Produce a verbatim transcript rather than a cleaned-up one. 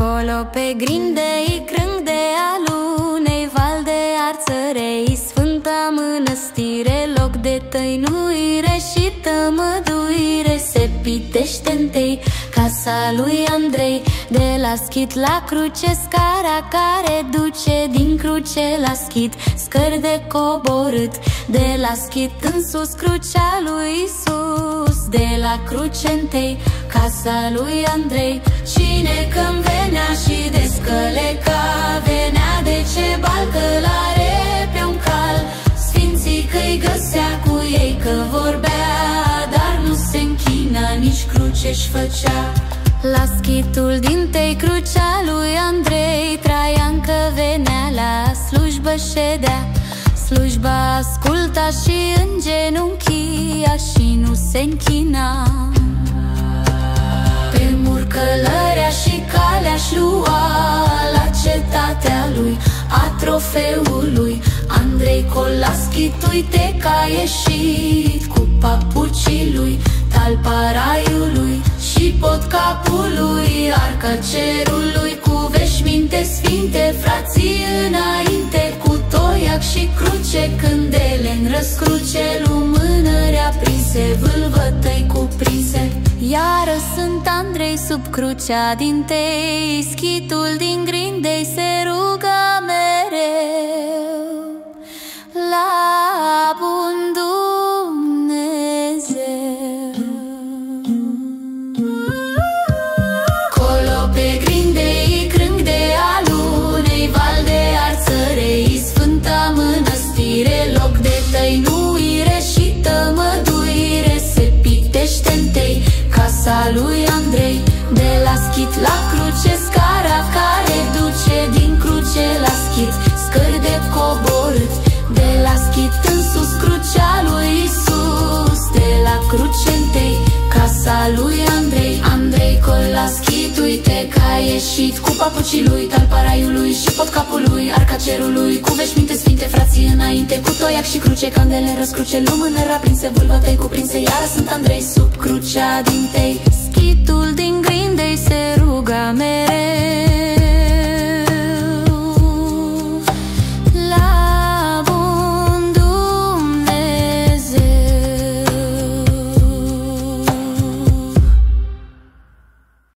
Colo pe grindei, crâng de alunei, val de arțărei, sfânta mănăstire, loc de tăinuire și tămăduire. Se pitește-ntei casa lui Andrei, de la Schit la cruce, scara care duce din cruce la Schit, scări de coborât, de la Schit în sus, crucea lui Isus. De la cruce întâi, casa lui Andrei, cine când venea și descăleca, venea de ce balcălare pe un cal. Sfinții că-i găsea cu ei, că vorbea, dar nu se închina, nici cruce-și făcea. La schitul dintei, crucea lui Andrei, Traian că venea la slujbă ședea. Slujba asculta și în genunchia și nu se închina. Pe mur călărea și calea-și lua, la cetatea lui, a trofeului. Andrei Colaschit, uite că a ieșit cu papucii lui, talpa raiului și pot capului, arca cerului cu veșminte sfinte, frații înainte cu toiac și cruce, cândele în răscruce, lumânări aprinse, vâlvătăi cuprinse. Iară sunt Andrei sub crucea dintei, schitul din grindei se ruga mereu la bun Dumnezeu. Colo pe grindei, crâng de alunei, val de arțărei, sfânta mănăstire, loc de tăinuire și tămăduire. Se pitește-ntei casa lui Andrei, de la Schit la cruce, scara care duce din cruce la Schit, scări de coborât, de la Schit în sus, crucea lui Isus. De la cruce întâi, casa lui Andrei, Andrei Colaschit, uite că a ieșit cu papucii lui, talpa raiului și pot capului, arca cerului cu veșminte sfinte, frații înainte cu toiac și cruce, candele răscruce, lumânări aprinse, vâlvătăi cuprinse. Iară sunt Andrei sub crucea dintei, schitul din grindei se ruga mereu